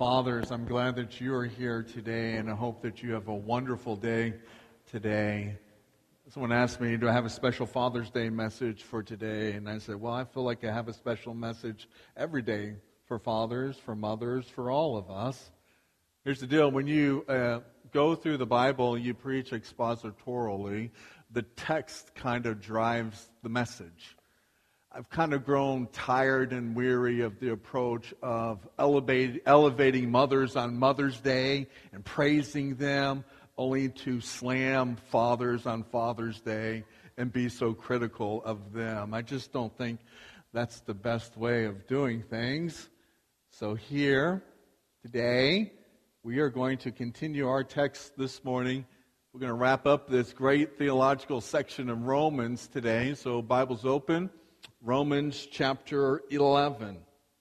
Fathers, I'm glad that you are here today, and I hope that you have a wonderful day today. Someone asked me, do I have a special Father's Day message for today? And I said, well, I feel like I have a special message every day for fathers, for mothers, for all of us. Here's the deal. When you go through the Bible, you preach expositorily, the text kind of drives the message. I've kind of grown tired and weary of the approach of elevating mothers on Mother's Day and praising them, only to slam fathers on Father's Day and be so critical of them. I just don't think that's the best way of doing things. So here, today, we are going to continue our text this morning. We're going to wrap up this great theological section of Romans today. So Bible's open. Romans chapter 11.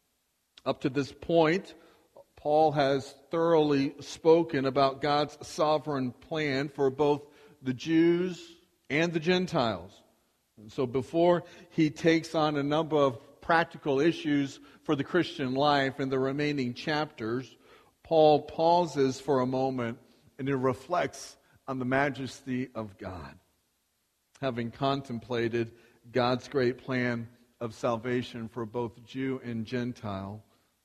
Up to this point, Paul has thoroughly spoken about God's sovereign plan for both the Jews and the Gentiles. And so before he takes on a number of practical issues for the Christian life in the remaining chapters, Paul pauses for a moment and he reflects on the majesty of God. Having contemplated God's great plan of salvation for both Jew and Gentile,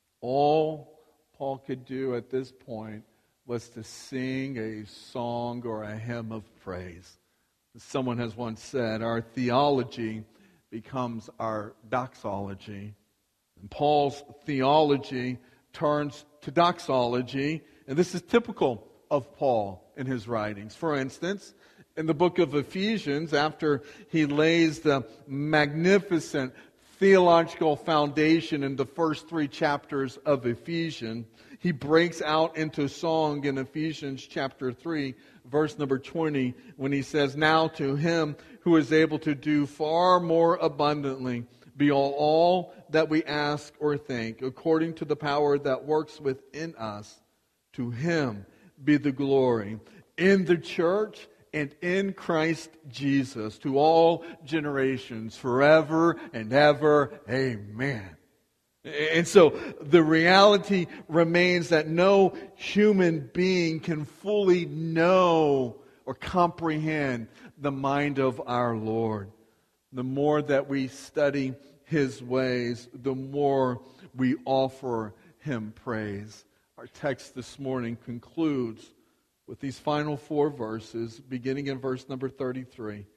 all Paul could do at this point was to sing a song or a hymn of praise. As someone has once said, our theology becomes our doxology. And Paul's theology turns to doxology, and this is typical of Paul in his writings. For instance, in the book of Ephesians, after he lays the magnificent theological foundation in the first 3 chapters of Ephesians, he breaks out into song in Ephesians chapter 3, verse number 20, when he says, "Now to him who is able to do far more abundantly beyond all that we ask or think, according to the power that works within us, to him be the glory in the church and in Christ Jesus, to all generations, forever and ever. Amen." And so the reality remains that no human being can fully know or comprehend the mind of our Lord. The more that we study His ways, the more we offer Him praise. Our text this morning concludes with these final 4 verses, beginning in verse number 33.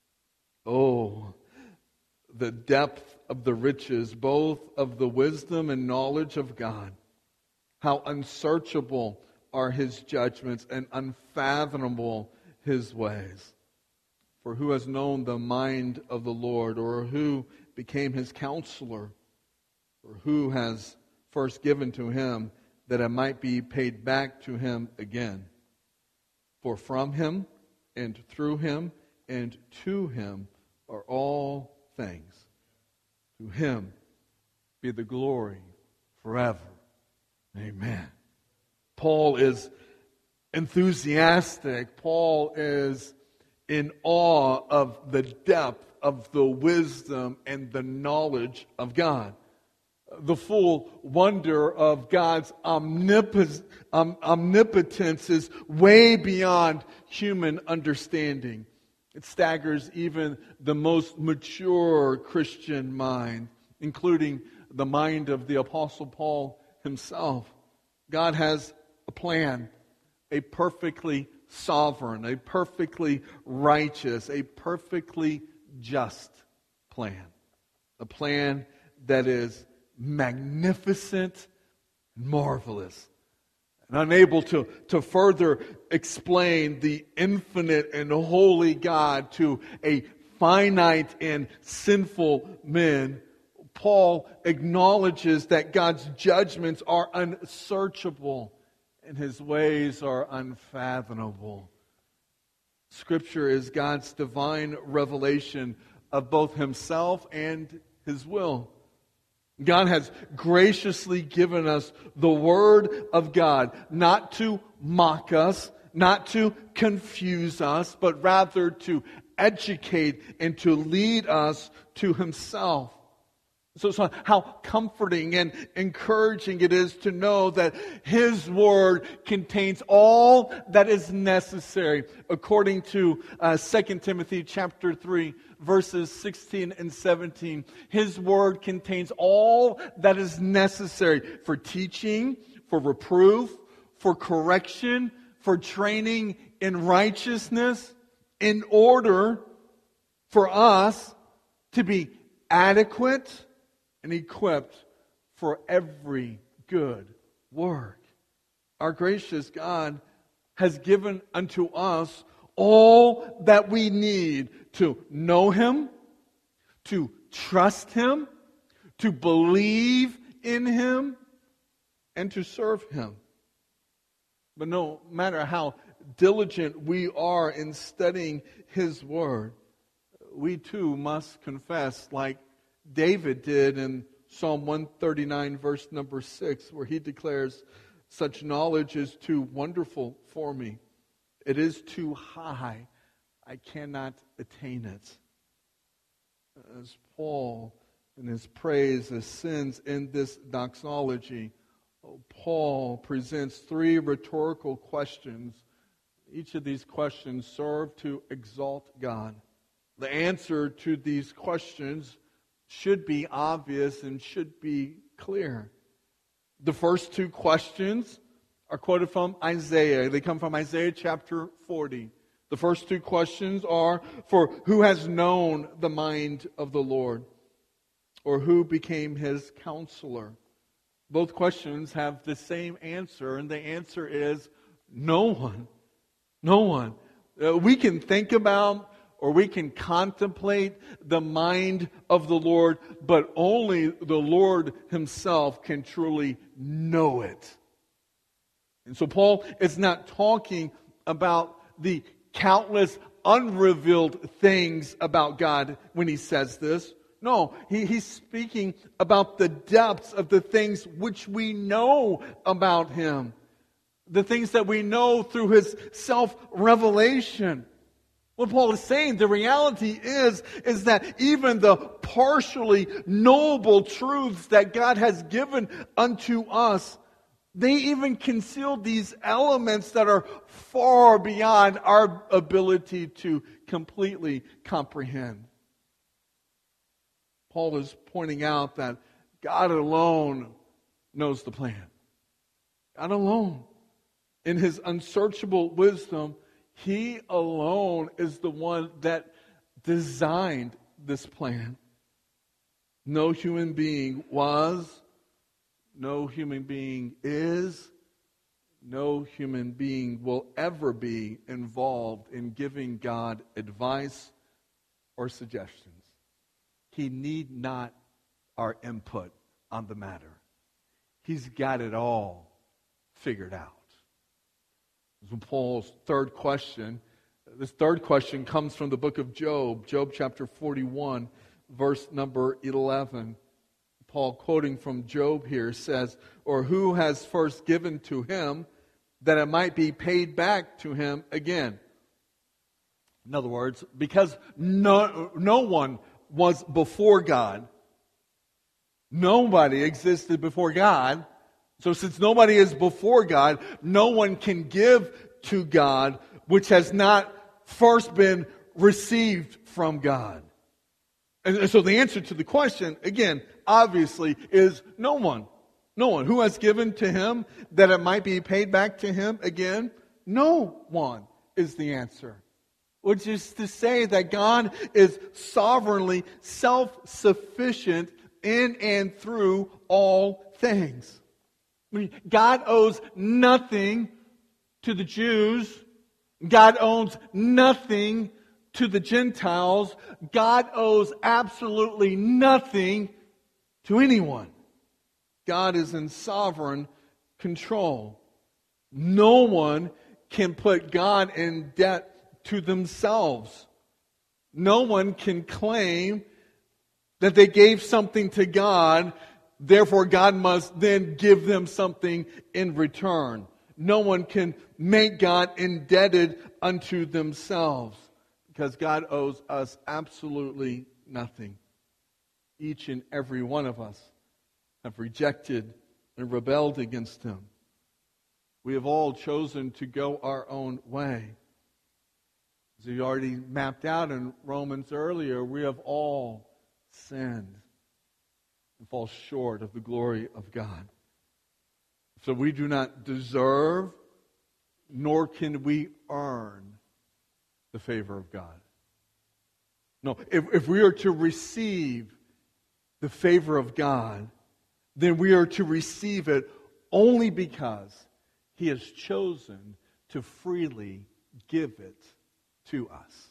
Oh, the depth of the riches, both of the wisdom and knowledge of God. How unsearchable are His judgments and unfathomable His ways. For who has known the mind of the Lord, or who became His counselor, or who has first given to Him that it might be paid back to Him again? For from Him, and through Him, and to Him are all things. To Him be the glory forever. Amen. Paul is enthusiastic. Paul is in awe of the depth of the wisdom and the knowledge of God. The full wonder of God's omnipotence is way beyond human understanding. It staggers even the most mature Christian mind, including the mind of the Apostle Paul himself. God has a plan, a perfectly sovereign, a perfectly righteous, a perfectly just plan. A plan that is magnificent, marvelous, and unable to further explain the infinite and holy God to a finite and sinful man. Paul acknowledges that God's judgments are unsearchable and His ways are unfathomable. Scripture is God's divine revelation of both Himself and His will. God has graciously given us the Word of God, not to mock us, not to confuse us, but rather to educate and to lead us to Himself. So how comforting and encouraging it is to know that His Word contains all that is necessary. According to 2 Timothy chapter 3, verses 16 and 17, His Word contains all that is necessary for teaching, for reproof, for correction, for training in righteousness, in order for us to be adequate and equipped for every good work. Our gracious God has given unto us all that we need to know Him, to trust Him, to believe in Him, and to serve Him. But no matter how diligent we are in studying His Word, we too must confess, like David did in Psalm 139, verse number 6, where he declares, "Such knowledge is too wonderful for me. It is too high. I cannot attain it." As Paul, in his praise, ascends in this doxology, Paul presents three rhetorical questions. Each of these questions serve to exalt God. The answer to these questions should be obvious and should be clear. The first two questions are quoted from Isaiah. They come from Isaiah chapter 40. The first two questions are, for who has known the mind of the Lord? Or who became His counselor? Both questions have the same answer, and the answer is no one. No one. We can think about or we can contemplate the mind of the Lord, but only the Lord Himself can truly know it. And so Paul is not talking about the countless unrevealed things about God when he says this. No, he's speaking about the depths of the things which we know about Him. The things that we know through His self-revelation. What Paul is saying, the reality is that even the partially knowable truths that God has given unto us, they even conceal these elements that are far beyond our ability to completely comprehend. Paul is pointing out that God alone knows the plan. God alone. In His unsearchable wisdom, He alone is the one that designed this plan. No human being was, no human being is, no human being will ever be involved in giving God advice or suggestions. He need not our input on the matter. He's got it all figured out. So Paul's third question, this third question comes from the book of Job, Job chapter 41, verse number 11. Paul, quoting from Job here, says, or who has first given to him that it might be paid back to him again? In other words, because no one was before God. Nobody existed before God. So since nobody is before God, no one can give to God which has not first been received from God. And so the answer to the question, again, obviously, is no one. No one. Who has given to him that it might be paid back to him again? No one is the answer. Which is to say that God is sovereignly self-sufficient in and through all things. I mean, God owes nothing to the Jews. God owes nothing to the Gentiles. God owes absolutely nothing to anyone. God is in sovereign control. No one can put God in debt to themselves. No one can claim that they gave something to God, therefore God must then give them something in return. No one can make God indebted unto themselves, because God owes us absolutely nothing. Each and every one of us have rejected and rebelled against Him. We have all chosen to go our own way. As we already mapped out in Romans earlier, we have all sinned and fall short of the glory of God. So we do not deserve, nor can we earn the favor of God. No, if we are to receive the favor of God, then we are to receive it only because He has chosen to freely give it to us.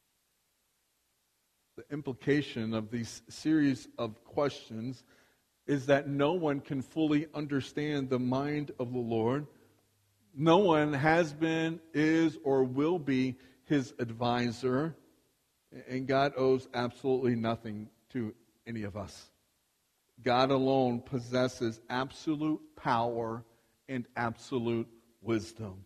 The implication of these series of questions is that no one can fully understand the mind of the Lord. No one has been, is, or will be His advisor. And God owes absolutely nothing to any of us. God alone possesses absolute power and absolute wisdom.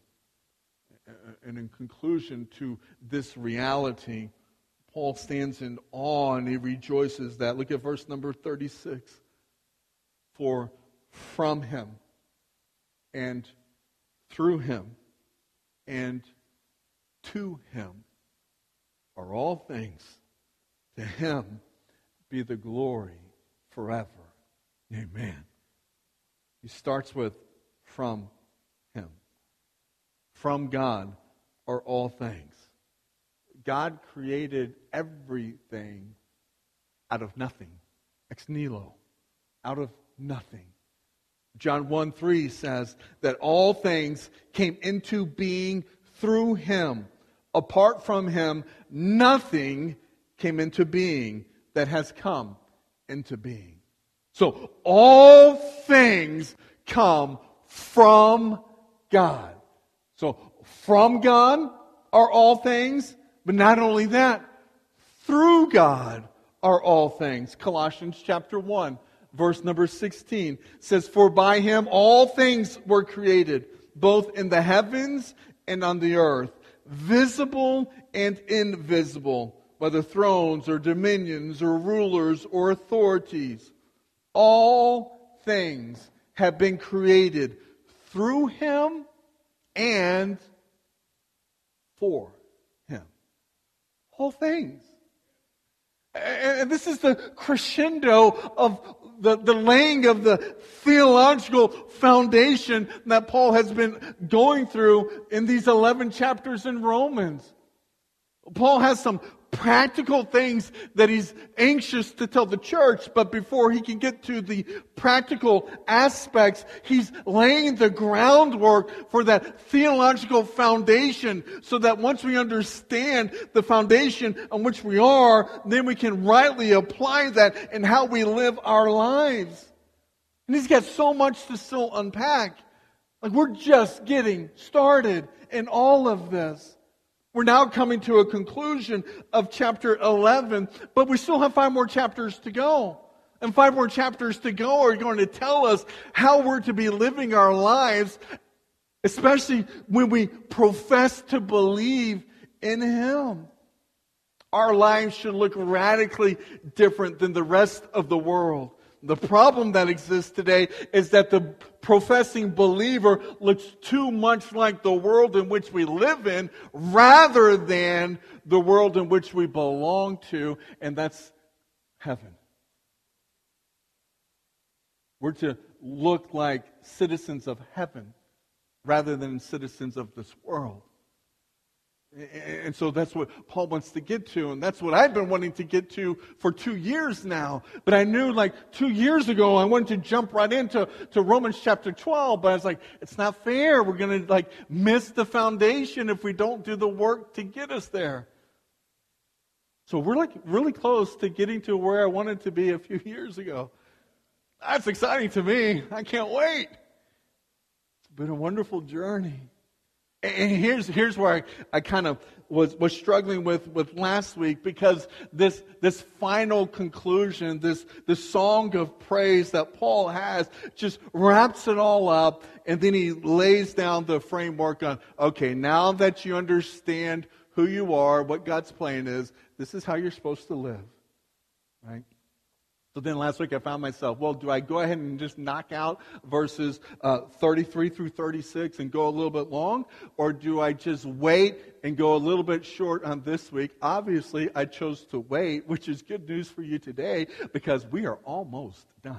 And in conclusion to this reality, Paul stands in awe and he rejoices that. Look at verse number 36. For from Him and through Him and to Him are all things. To Him be the glory forever. Amen. He starts with from Him. From God are all things. God created everything out of nothing. Ex nihilo. Out of nothing. John 1:3 says that all things came into being through Him. Apart from Him, nothing came into being that has come into being. So all things come from God. So from God are all things, but not only that, through God are all things. Colossians chapter 1, verse number 16 says, For by Him all things were created, both in the heavens and on the earth, visible and invisible, whether thrones or dominions or rulers or authorities. All things have been created through Him and for Him. All things. And this is the crescendo of the laying of the theological foundation that Paul has been going through in these 11 chapters in Romans. Paul has some practical things that he's anxious to tell the church, but before he can get to the practical aspects, he's laying the groundwork for that theological foundation so that once we understand the foundation on which we are, then we can rightly apply that in how we live our lives. And he's got so much to still unpack. Like, we're just getting started in all of this. We're now coming to a conclusion of chapter 11, but we still have 5 more chapters to go. And 5 more chapters to go are going to tell us how we're to be living our lives, especially when we profess to believe in Him. Our lives should look radically different than the rest of the world. The problem that exists today is that the professing believer looks too much like the world in which we live in rather than the world in which we belong to, and that's heaven. We're to look like citizens of heaven rather than citizens of this world. And so that's what Paul wants to get to, and that's what I've been wanting to get to for 2 years now. But I knew 2 years ago I wanted to jump right into Romans chapter 12, but I was like, it's not fair. We're going to miss the foundation if we don't do the work to get us there. So we're really close to getting to where I wanted to be a few years ago. That's exciting to me. I can't wait. It's been a wonderful journey. And here's where I kind of was struggling with last week, because this final conclusion, this song of praise that Paul has just wraps it all up, and then he lays down the framework on, okay, now that you understand who you are, what God's plan is, this is how you're supposed to live, right? So then last week I found myself, well, do I go ahead and just knock out verses 33 through 36 and go a little bit long? Or do I just wait and go a little bit short on this week? Obviously, I chose to wait, which is good news for you today because we are almost done.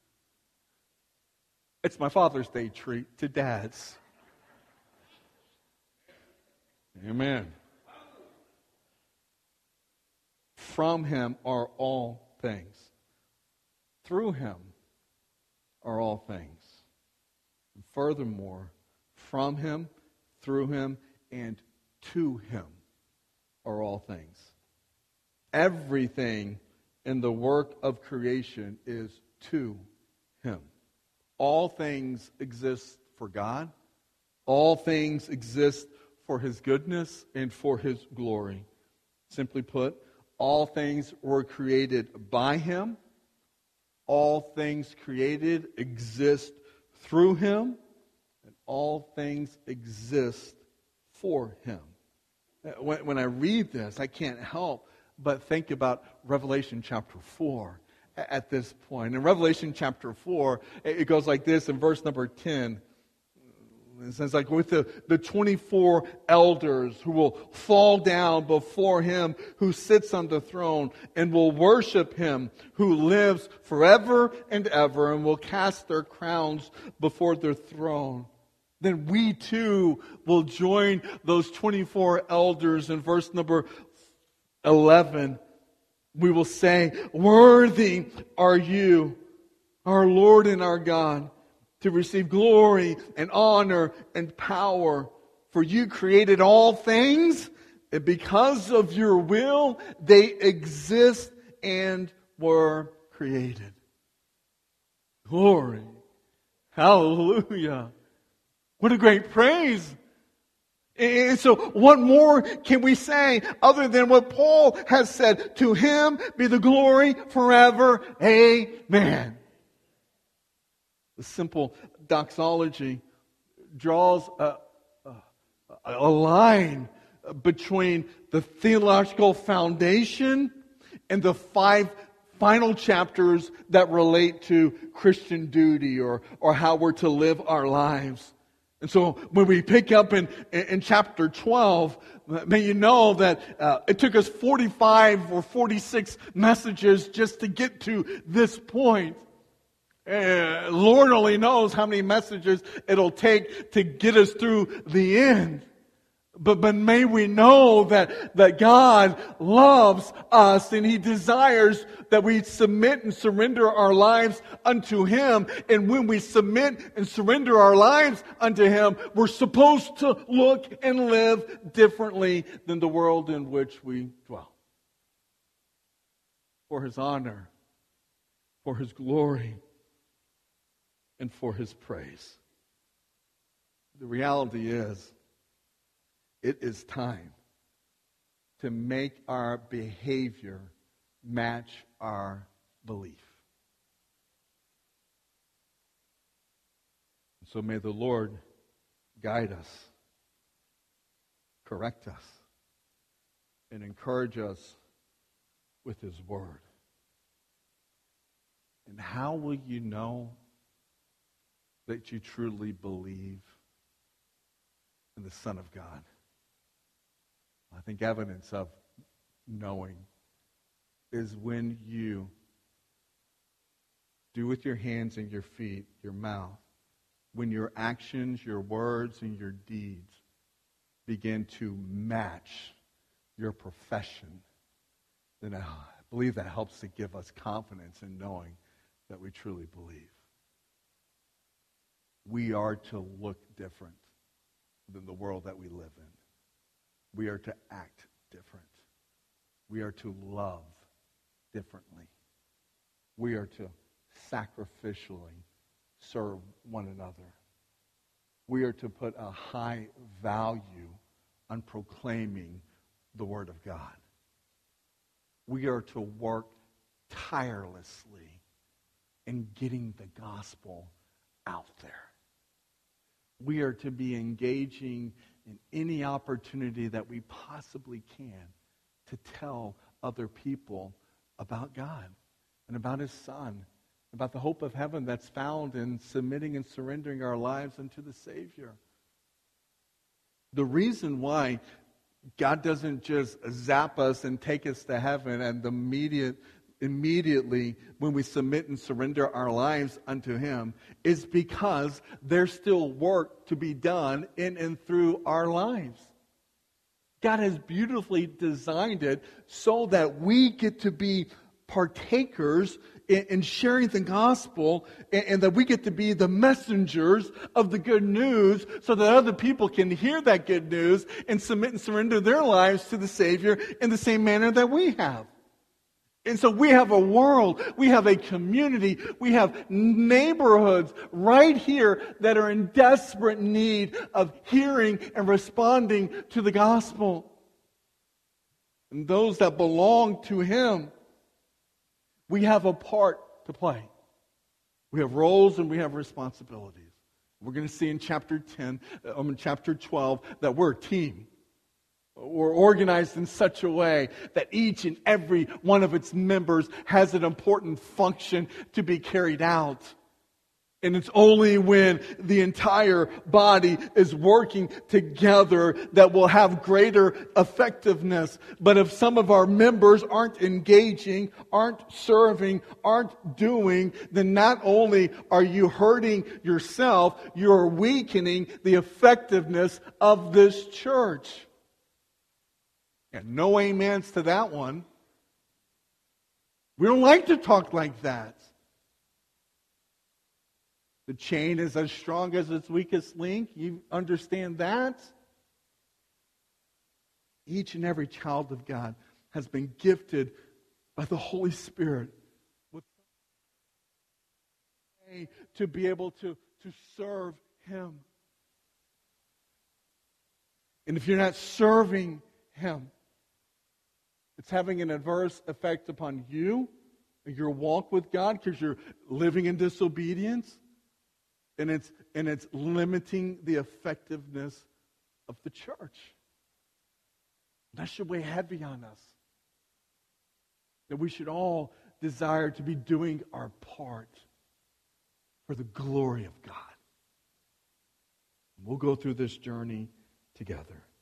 It's my Father's Day treat to dads. Amen. From Him are all things. Through Him are all things. And furthermore, from Him, through Him, and to Him are all things. Everything in the work of creation is to Him. All things exist for God. All things exist for His goodness and for His glory. Simply put, all things were created by Him. All things created exist through Him, and all things exist for Him. When I read this, I can't help but think about Revelation chapter 4 at this point. In Revelation chapter 4, it goes like this in verse number 10. It says, like, with the 24 elders who will fall down before Him who sits on the throne and will worship Him who lives forever and ever and will cast their crowns before their throne. Then we too will join those 24 elders in verse number 11. We will say, "Worthy are you, our Lord and our God, to receive glory and honor and power. For you created all things, and because of your will, they exist and were created." Glory. Hallelujah. What a great praise. And so what more can we say other than what Paul has said? To Him be the glory forever. Amen. The simple doxology draws a line between the theological foundation and the 5 final chapters that relate to Christian duty or how we're to live our lives. And so when we pick up in chapter 12, may you know that it took us 45 or 46 messages just to get to this point. Lord only knows how many messages it'll take to get us through the end. But may we know that God loves us and He desires that we submit and surrender our lives unto Him. And when we submit and surrender our lives unto Him, we're supposed to look and live differently than the world in which we dwell. For His honor, for His glory, and for His praise. The reality is, it is time to make our behavior match our belief. So may the Lord guide us, correct us, and encourage us with His Word. And how will you know that you truly believe in the Son of God? I think evidence of knowing is when you do with your hands and your feet, your mouth, when your actions, your words, and your deeds begin to match your profession, then I believe that helps to give us confidence in knowing that we truly believe. We are to look different than the world that we live in. We are to act different. We are to love differently. We are to sacrificially serve one another. We are to put a high value on proclaiming the Word of God. We are to work tirelessly in getting the gospel out there. We are to be engaging in any opportunity that we possibly can to tell other people about God. and about His Son, about the hope of heaven that's found in submitting and surrendering our lives unto the Savior. The reason why God doesn't just zap us and take us to heaven and immediately when we submit and surrender our lives unto Him is because there's still work to be done in and through our lives. God has beautifully designed it so that we get to be partakers in sharing the gospel, and that we get to be the messengers of the good news so that other people can hear that good news and submit and surrender their lives to the Savior in the same manner that we have. And so we have a world, we have a community, we have neighborhoods right here that are in desperate need of hearing and responding to the gospel. And those that belong to Him, we have a part to play. We have roles and we have responsibilities. We're going to see in chapter 12, that we're a team. We're organized in such a way that each and every one of its members has an important function to be carried out. And it's only when the entire body is working together that we'll have greater effectiveness. But if some of our members aren't engaging, aren't serving, aren't doing, then not only are you hurting yourself, you're weakening the effectiveness of this church. And no amens to that one. We don't like to talk like that. The chain is as strong as its weakest link. You understand that? Each and every child of God has been gifted by the Holy Spirit with a way to be able to serve Him. And if you're not serving Him, it's having an adverse effect upon you, your walk with God, because you're living in disobedience. And it's limiting the effectiveness of the church. That should weigh heavy on us. That we should all desire to be doing our part for the glory of God. We'll go through this journey together.